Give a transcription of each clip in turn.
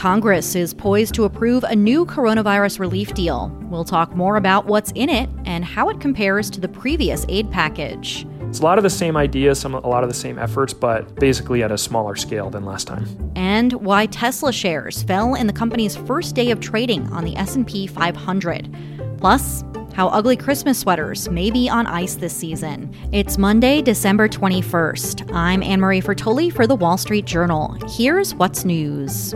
Congress is poised to approve a new coronavirus relief deal. We'll talk more about what's in it and how it compares to the previous aid package. It's a lot of the same ideas, a lot of the same efforts, but basically at a smaller scale than last time. And why Tesla shares fell in the company's first day of trading on the S&P 500. Plus, how ugly Christmas sweaters may be on ice this season. It's Monday, December 21st. I'm Anne-Marie Fertoli for The Wall Street Journal. Here's what's news.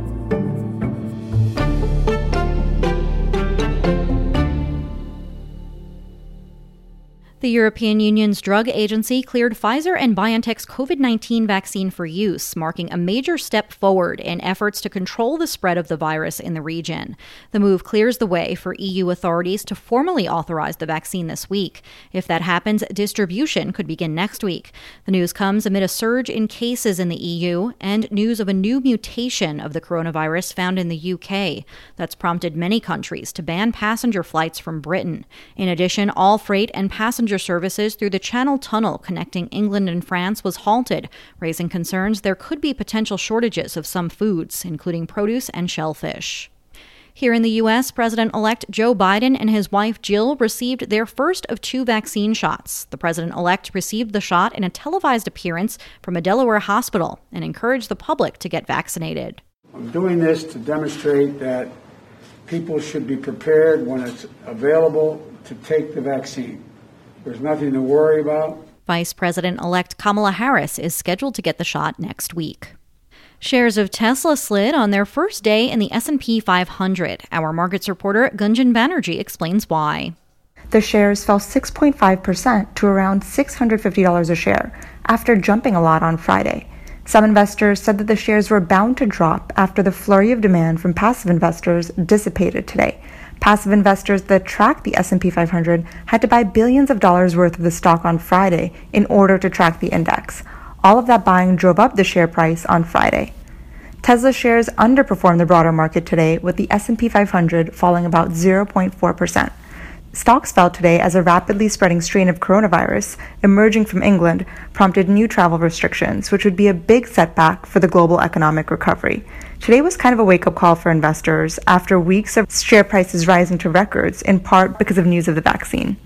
The European Union's drug agency cleared Pfizer and BioNTech's COVID-19 vaccine for use, marking a major step forward in efforts to control the spread of the virus in the region. The move clears the way for EU authorities to formally authorize the vaccine this week. If that happens, distribution could begin next week. The news comes amid a surge in cases in the EU and news of a new mutation of the coronavirus found in the UK. That's prompted many countries to ban passenger flights from Britain. In addition, all freight and passenger services through the Channel Tunnel connecting England and France was halted, raising concerns there could be potential shortages of some foods, including produce and shellfish. Here in the U.S., President-elect Joe Biden and his wife Jill received their first of 2 vaccine shots. The president-elect received the shot in a televised appearance from a Delaware hospital and encouraged the public to get vaccinated. I'm doing this to demonstrate that people should be prepared when it's available to take the vaccine. There's nothing to worry about. Vice President-elect Kamala Harris is scheduled to get the shot next week. Shares of Tesla slid on their first day in the S&P 500. Our markets reporter Gunjan Banerjee explains why. The shares fell 6.5% to around $650 a share after jumping a lot on Friday. Some investors said that the shares were bound to drop after the flurry of demand from passive investors dissipated today. Passive investors that track the S&P 500 had to buy billions of dollars worth of the stock on Friday in order to track the index. All of that buying drove up the share price on Friday. Tesla shares underperformed the broader market today, with the S&P 500 falling about 0.4%. Stocks fell today as a rapidly spreading strain of coronavirus emerging from England prompted new travel restrictions, which would be a big setback for the global economic recovery. Today was kind of a wake-up call for investors after weeks of share prices rising to records, in part because of news of the vaccine.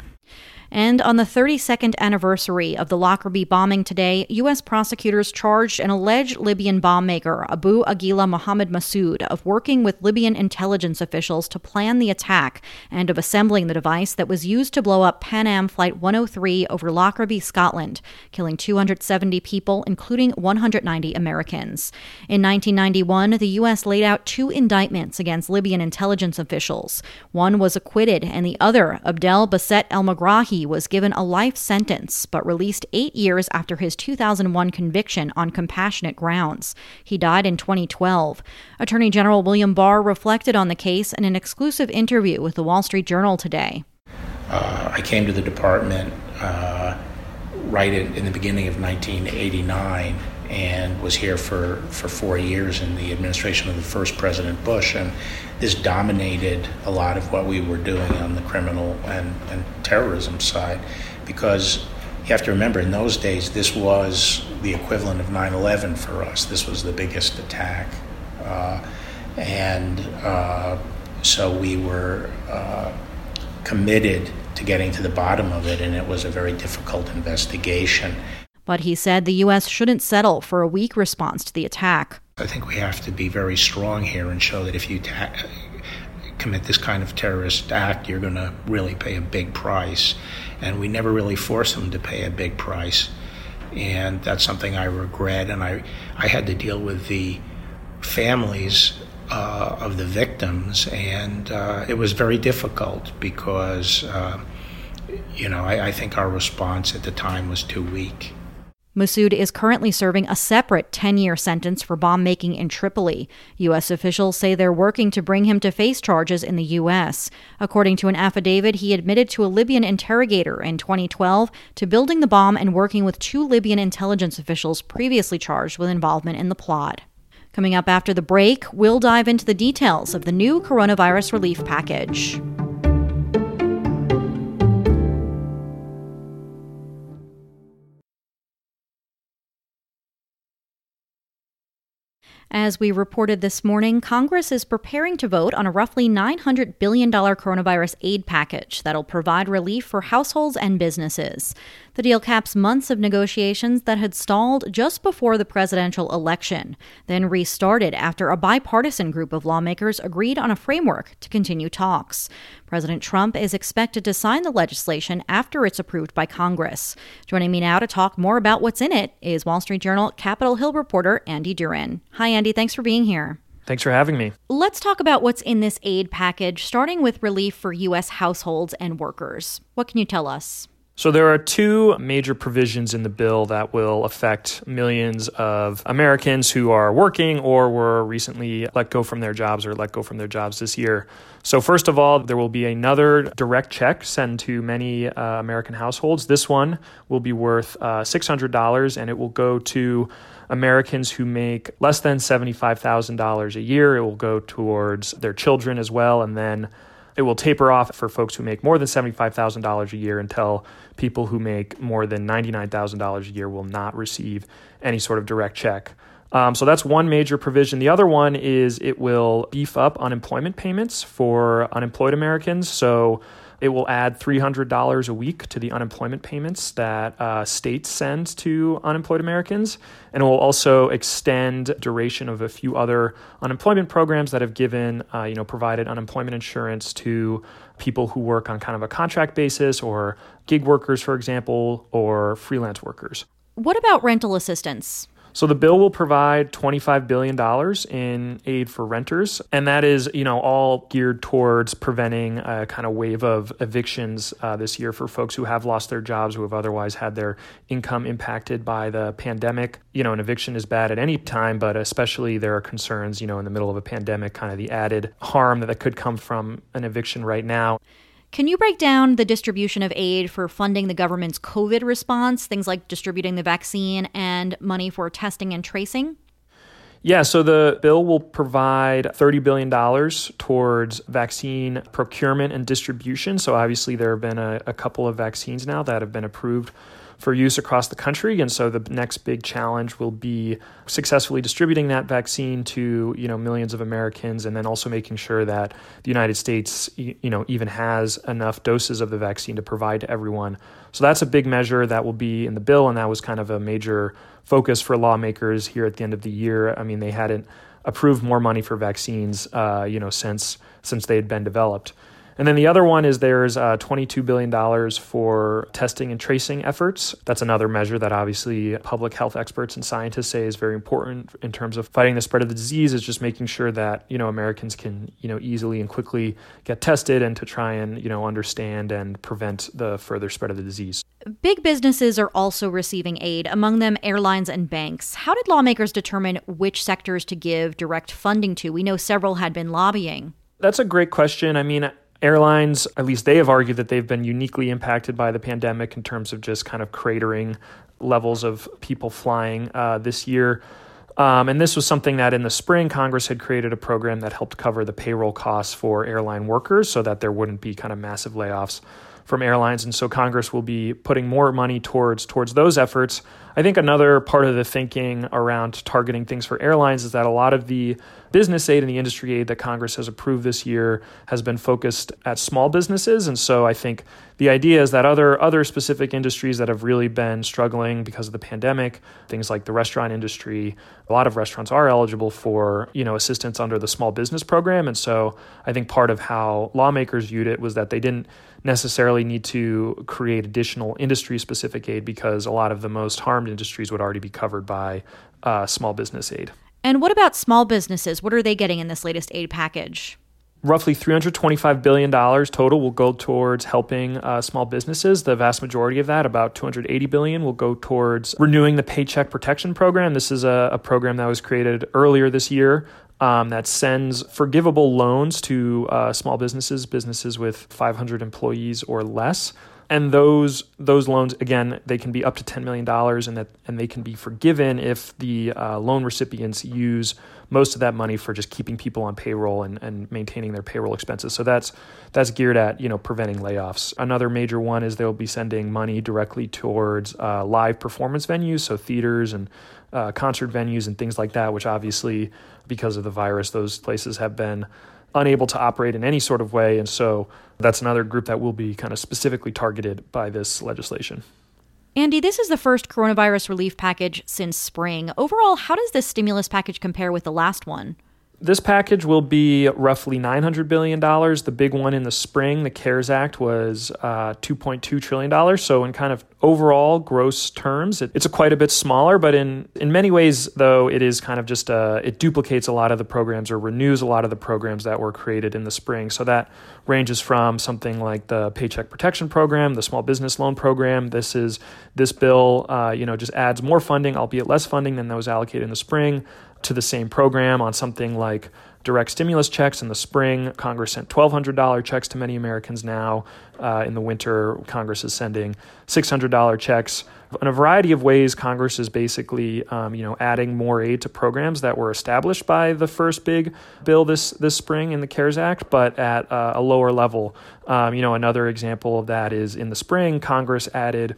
And on the 32nd anniversary of the Lockerbie bombing today, U.S. prosecutors charged an alleged Libyan bomb maker, Abu Aguila Mohammed Massoud, of working with Libyan intelligence officials to plan the attack and of assembling the device that was used to blow up Pan Am Flight 103 over Lockerbie, Scotland, killing 270 people, including 190 Americans. In 1991, the U.S. laid out 2 indictments against Libyan intelligence officials. One was acquitted, and the other, Abdel Basset El-Megrahi, was given a life sentence, but released 8 years after his 2001 conviction on compassionate grounds. He died in 2012. Attorney General William Barr reflected on the case in an exclusive interview with the Wall Street Journal today. I came to the department right in the beginning of 1989 and was here for 4 years in the administration of the first President Bush, and this dominated a lot of what we were doing on the criminal and terrorism side, because you have to remember, in those days, this was the equivalent of 9/11 for us. This was the biggest attack, so we were committed to getting to the bottom of it, and it was a very difficult investigation. But he said the U.S. shouldn't settle for a weak response to the attack. I think we have to be very strong here and show that if you commit this kind of terrorist act, you're going to really pay a big price. And we never really force them to pay a big price. And that's something I regret. And I had to deal with the families of the victims. And it was very difficult because, I think our response at the time was too weak. Massoud is currently serving a separate 10-year sentence for bomb-making in Tripoli. U.S. officials say they're working to bring him to face charges in the U.S. According to an affidavit, he admitted to a Libyan interrogator in 2012 to building the bomb and working with 2 Libyan intelligence officials previously charged with involvement in the plot. Coming up after the break, we'll dive into the details of the new coronavirus relief package. As we reported this morning, Congress is preparing to vote on a roughly $900 billion coronavirus aid package that'll provide relief for households and businesses. The deal caps months of negotiations that had stalled just before the presidential election, then restarted after a bipartisan group of lawmakers agreed on a framework to continue talks. President Trump is expected to sign the legislation after it's approved by Congress. Joining me now to talk more about what's in it is Wall Street Journal Capitol Hill reporter Andy Duran. Hi, Andy. Thanks for being here. Thanks for having me. Let's talk about what's in this aid package, starting with relief for U.S. households and workers. What can you tell us? So there are two major provisions in the bill that will affect millions of Americans who are working or were recently let go from their jobs or let go from their jobs this year. So first of all, there will be another direct check sent to many American households. This one will be worth $600, and it will go to Americans who make less than $75,000 a year. It will go towards their children as well, and then it will taper off for folks who make more than $75,000 a year until people who make more than $99,000 a year will not receive any sort of direct check. So that's one major provision. The other one is it will beef up unemployment payments for unemployed Americans. So it will add $300 a week to the unemployment payments that states send to unemployed Americans. And it will also extend duration of a few other unemployment programs that have given, provided unemployment insurance to people who work on kind of a contract basis, or gig workers, for example, or freelance workers. What about rental assistance? So the bill will provide $25 billion in aid for renters, and that is, all geared towards preventing a kind of wave of evictions this year for folks who have lost their jobs, who have otherwise had their income impacted by the pandemic. An eviction is bad at any time, but especially there are concerns, in the middle of a pandemic, kind of the added harm that could come from an eviction right now. Can you break down the distribution of aid for funding the government's COVID response, things like distributing the vaccine and money for testing and tracing? Yeah, so the bill will provide $30 billion towards vaccine procurement and distribution. So obviously there have been a couple of vaccines now that have been approved for use across the country. And so the next big challenge will be successfully distributing that vaccine to, millions of Americans, and then also making sure that the United States, even has enough doses of the vaccine to provide to everyone. So that's a big measure that will be in the bill, and that was kind of a major focus for lawmakers here at the end of the year. I mean, they hadn't approved more money for vaccines, since they had been developed. And then the other one is there's $22 billion for testing and tracing efforts. That's another measure that obviously public health experts and scientists say is very important in terms of fighting the spread of the disease, is just making sure that, Americans can, easily and quickly get tested and to try and, understand and prevent the further spread of the disease. Big businesses are also receiving aid, among them airlines and banks. How did lawmakers determine which sectors to give direct funding to? We know several had been lobbying. That's a great question. I mean, airlines, at least they have argued that they've been uniquely impacted by the pandemic in terms of just kind of cratering levels of people flying this year. And this was something that in the spring, Congress had created a program that helped cover the payroll costs for airline workers so that there wouldn't be kind of massive layoffs from airlines. And so Congress will be putting more money towards those efforts. I think another part of the thinking around targeting things for airlines is that a lot of the business aid and the industry aid that Congress has approved this year has been focused at small businesses. And so I think the idea is that other specific industries that have really been struggling because of the pandemic, things like the restaurant industry, a lot of restaurants are eligible for, assistance under the small business program. And so I think part of how lawmakers viewed it was that they didn't necessarily need to create additional industry-specific aid because a lot of the most harmed industries would already be covered by small business aid. And what about small businesses? What are they getting in this latest aid package? Roughly $325 billion total will go towards helping small businesses. The vast majority of that, about $280 billion, will go towards renewing the Paycheck Protection Program. This is a program that was created earlier this year that sends forgivable loans to small businesses with 500 employees or less. And those loans, again, they can be up to $10 million, and they can be forgiven if the loan recipients use most of that money for just keeping people on payroll and maintaining their payroll expenses. So that's geared at preventing layoffs. Another major one is they'll be sending money directly towards live performance venues, so theaters and concert venues and things like that, which obviously, because of the virus, those places have been unable to operate in any sort of way. And so that's another group that will be kind of specifically targeted by this legislation. Andy, this is the first coronavirus relief package since spring. Overall, how does this stimulus package compare with the last one? This package will be roughly $900 billion. The big one in the spring, the CARES Act, was $2.2 trillion. So in kind of overall gross terms, it's quite a bit smaller. But in many ways, though, it is kind of just it duplicates a lot of the programs or renews a lot of the programs that were created in the spring. So that ranges from something like the Paycheck Protection Program, the Small Business Loan Program. This bill, just adds more funding, albeit less funding than that was allocated in the spring, to the same program. On something like direct stimulus checks in the spring, Congress sent $1,200 checks to many Americans now. In the winter, Congress is sending $600 checks. In a variety of ways, Congress is basically, adding more aid to programs that were established by the first big bill this spring in the CARES Act, but at a lower level. Another example of that is in the spring, Congress added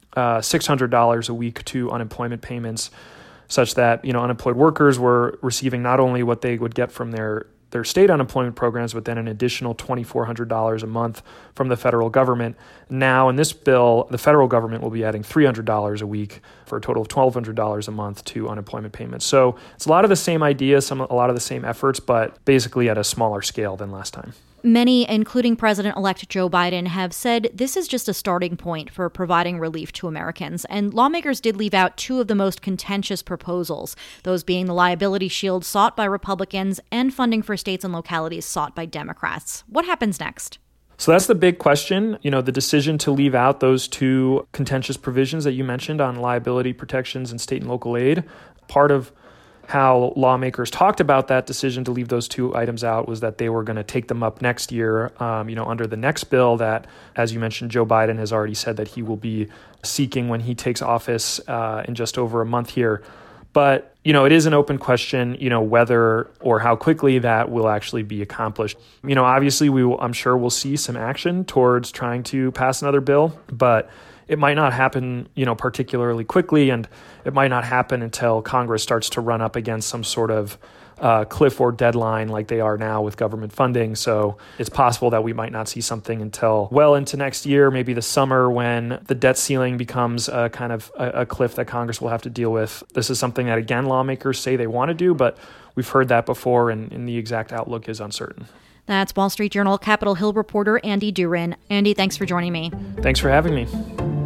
$600 a week to unemployment payments, such that unemployed workers were receiving not only what they would get from their state unemployment programs, but then an additional $2,400 a month from the federal government. Now, in this bill, the federal government will be adding $300 a week for a total of $1,200 a month to unemployment payments. So it's a lot of the same ideas, a lot of the same efforts, but basically at a smaller scale than last time. Many, including President-elect Joe Biden, have said this is just a starting point for providing relief to Americans. And lawmakers did leave out two of the most contentious proposals, those being the liability shield sought by Republicans and funding for states and localities sought by Democrats. What happens next? So that's the big question. The decision to leave out those two contentious provisions that you mentioned on liability protections and state and local aid. Part of how lawmakers talked about that decision to leave those two items out was that they were going to take them up next year, under the next bill that, as you mentioned, Joe Biden has already said that he will be seeking when he takes office in just over a month here. But, it is an open question, whether or how quickly that will actually be accomplished. Obviously, I'm sure we'll see some action towards trying to pass another bill, but it might not happen, particularly quickly, and it might not happen until Congress starts to run up against some sort of cliff or deadline like they are now with government funding. So it's possible that we might not see something until well into next year, maybe the summer, when the debt ceiling becomes a kind of a cliff that Congress will have to deal with. This is something that, again, lawmakers say they want to do, but we've heard that before, and the exact outlook is uncertain. That's Wall Street Journal Capitol Hill reporter Andy Durin. Andy, thanks for joining me. Thanks for having me.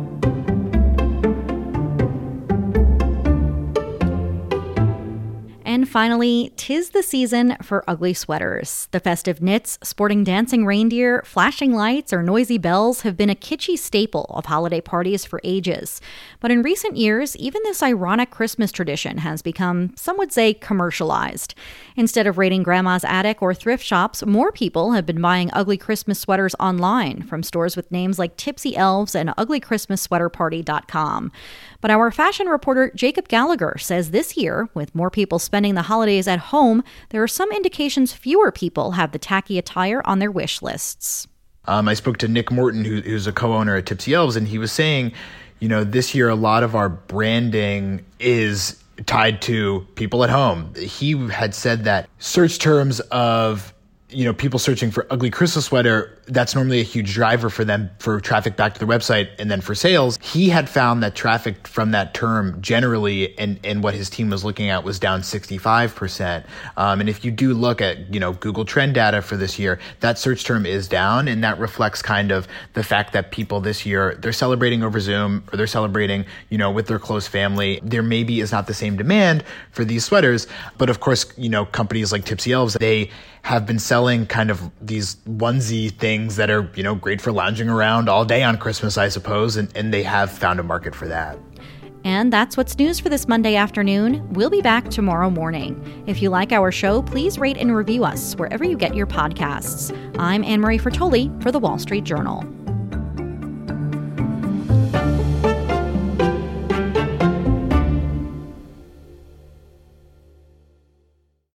And finally, 'tis the season for ugly sweaters. The festive knits, sporting dancing reindeer, flashing lights, or noisy bells have been a kitschy staple of holiday parties for ages. But in recent years, even this ironic Christmas tradition has become, some would say, commercialized. Instead of raiding grandma's attic or thrift shops, more people have been buying ugly Christmas sweaters online from stores with names like Tipsy Elves and uglychristmassweaterparty.com. But our fashion reporter Jacob Gallagher says this year, with more people spending the holidays at home, there are some indications fewer people have the tacky attire on their wish lists. I spoke to Nick Morton, who's a co-owner at Tipsy Elves, and he was saying, this year a lot of our branding is tied to people at home. He had said that search terms of people searching for ugly Christmas sweater, that's normally a huge driver for them for traffic back to the website and then for sales. He had found that traffic from that term generally, and what his team was looking at, was down 65%. And if you do look at, Google Trend data for this year, that search term is down, and that reflects kind of the fact that people this year, they're celebrating over Zoom, or they're celebrating, with their close family. There maybe is not the same demand for these sweaters, but of course, companies like Tipsy Elves, they have been selling kind of these onesie things that are, great for lounging around all day on Christmas, I suppose, and they have found a market for that. And that's what's news for this Monday afternoon. We'll be back tomorrow morning. If you like our show, please rate and review us wherever you get your podcasts. I'm Anne Marie Fertoli for The Wall Street Journal.